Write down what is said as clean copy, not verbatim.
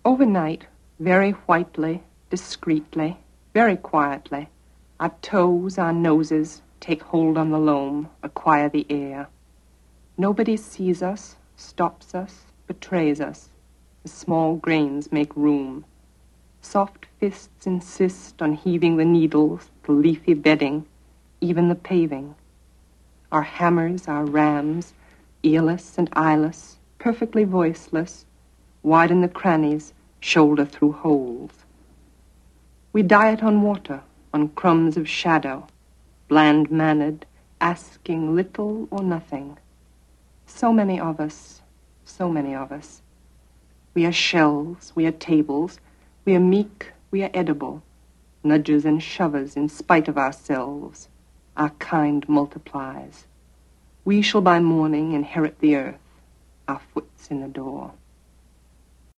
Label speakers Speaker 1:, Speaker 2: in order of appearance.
Speaker 1: Overnight, very whitely, discreetly, very quietly, our toes, our noses take hold on the loam, acquire the air. Nobody sees us, stops us, betrays us. The small grains make room. Soft fists insist on heaving the needles, the leafy bedding, even the paving. Our hammers, our rams, earless and eyeless, perfectly voiceless, widen the crannies, shoulder through holes. We diet on water, on crumbs of shadow, bland-mannered, asking little or nothing. So many of us, so many of us. We are shelves, we are tables, we are meek, we are edible, nudgers and shovers in spite of ourselves. Our kind multiplies. We shall by morning inherit the earth, our foot's in the door.